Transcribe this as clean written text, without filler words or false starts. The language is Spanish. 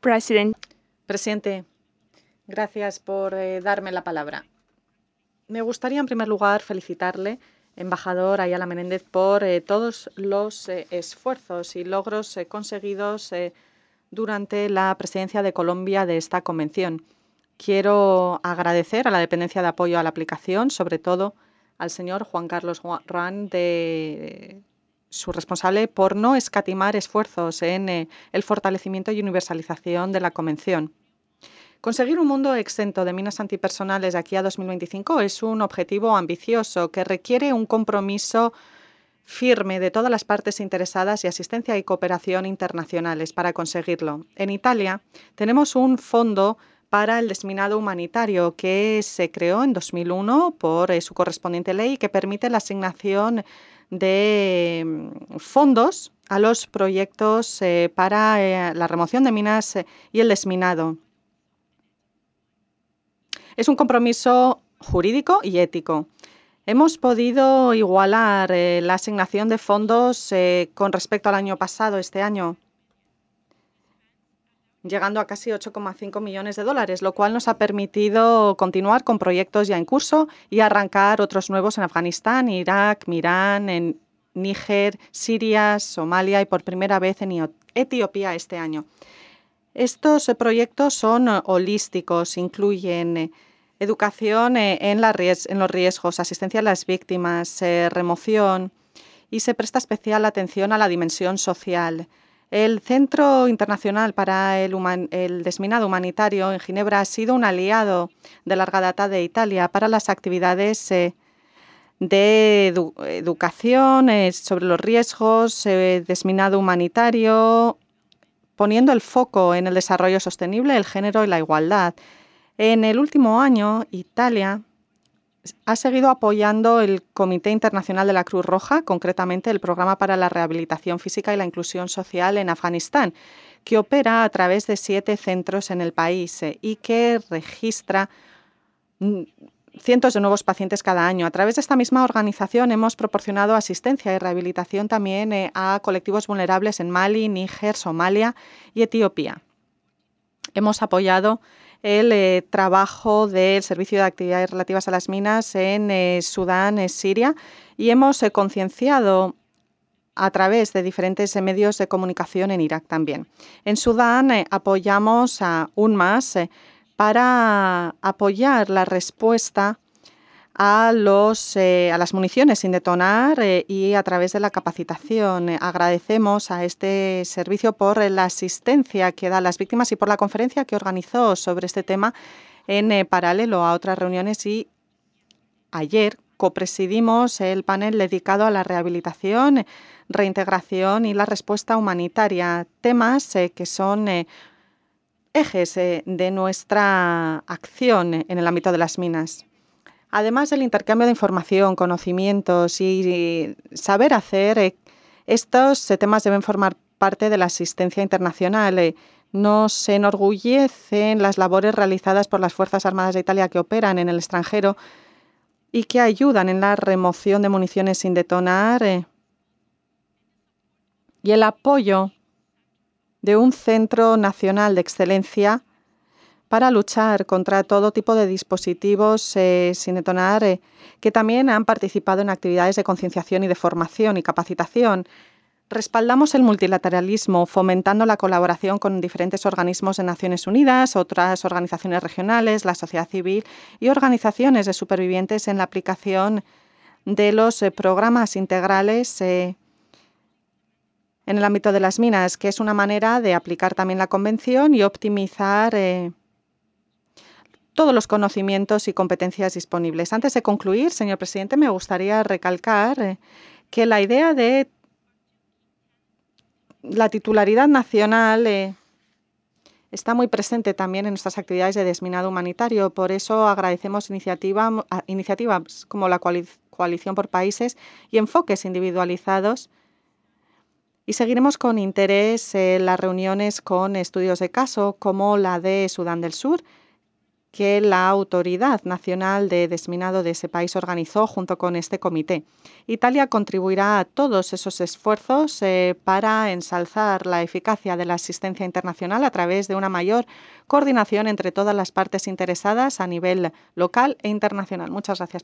President. Presidente, gracias por darme la palabra. Me gustaría, en primer lugar, felicitarle, embajador Ayala Menéndez, por todos los esfuerzos y logros conseguidos durante la presidencia de Colombia de esta convención. Quiero agradecer a la Dependencia de Apoyo a la Aplicación, sobre todo al señor Juan Carlos Ruán, su responsable, por no escatimar esfuerzos en el fortalecimiento y universalización de la Convención. Conseguir un mundo exento de minas antipersonales de aquí a 2025 es un objetivo ambicioso que requiere un compromiso firme de todas las partes interesadas y asistencia y cooperación internacionales para conseguirlo. En Italia tenemos un fondo para el desminado humanitario que se creó en 2001 por su correspondiente ley que permite la asignación de fondos a los proyectos para la remoción de minas y el desminado. Es un compromiso jurídico y ético. Hemos podido igualar la asignación de fondos con respecto al año pasado, este año, llegando a casi 8,5 millones de dólares, lo cual nos ha permitido continuar con proyectos ya en curso y arrancar otros nuevos en Afganistán, Irak, Irán, en Níger, Siria, Somalia y por primera vez en Etiopía este año. Estos proyectos son holísticos, incluyen educación en los riesgos, asistencia a las víctimas, remoción y se presta especial atención a la dimensión social. El Centro Internacional para el Desminado Humanitario en Ginebra ha sido un aliado de larga data de Italia para las actividades de educación sobre los riesgos, desminado humanitario, poniendo el foco en el desarrollo sostenible, el género y la igualdad. En el último año, Italia ha seguido apoyando el Comité Internacional de la Cruz Roja, concretamente el Programa para la Rehabilitación Física y la Inclusión Social en Afganistán, que opera a través de 7 centros en el país y que registra cientos de nuevos pacientes cada año. A través de esta misma organización hemos proporcionado asistencia y rehabilitación también a colectivos vulnerables en Mali, Níger, Somalia y Etiopía. Hemos apoyado el trabajo del Servicio de Actividades Relativas a las Minas en Sudán, Siria, y hemos concienciado a través de diferentes medios de comunicación en Irak también. En Sudán apoyamos aún más para apoyar la respuesta a las municiones sin detonar y a través de la capacitación. Agradecemos a este servicio por la asistencia que da a las víctimas y por la conferencia que organizó sobre este tema en paralelo a otras reuniones, y ayer copresidimos el panel dedicado a la rehabilitación, reintegración y la respuesta humanitaria, temas que son ejes de nuestra acción en el ámbito de las minas. Además del intercambio de información, conocimientos y saber hacer, estos temas deben formar parte de la asistencia internacional. Nos enorgullecen las labores realizadas por las Fuerzas Armadas de Italia que operan en el extranjero y que ayudan en la remoción de municiones sin detonar y el apoyo de un Centro Nacional de Excelencia para luchar contra todo tipo de dispositivos sin detonar, que también han participado en actividades de concienciación y de formación y capacitación. Respaldamos el multilateralismo, fomentando la colaboración con diferentes organismos de Naciones Unidas, otras organizaciones regionales, la sociedad civil y organizaciones de supervivientes en la aplicación de los programas integrales en el ámbito de las minas, que es una manera de aplicar también la Convención y optimizar todos los conocimientos y competencias disponibles. Antes de concluir, señor presidente, me gustaría recalcar que la idea de la titularidad nacional está muy presente también en nuestras actividades de desminado humanitario. Por eso agradecemos iniciativas como la Coalición por Países y enfoques individualizados. Y seguiremos con interés las reuniones con estudios de caso como la de Sudán del Sur, que la Autoridad Nacional de Desminado de ese país organizó junto con este comité. Italia contribuirá a todos esos esfuerzos para ensalzar la eficacia de la asistencia internacional a través de una mayor coordinación entre todas las partes interesadas a nivel local e internacional. Muchas gracias.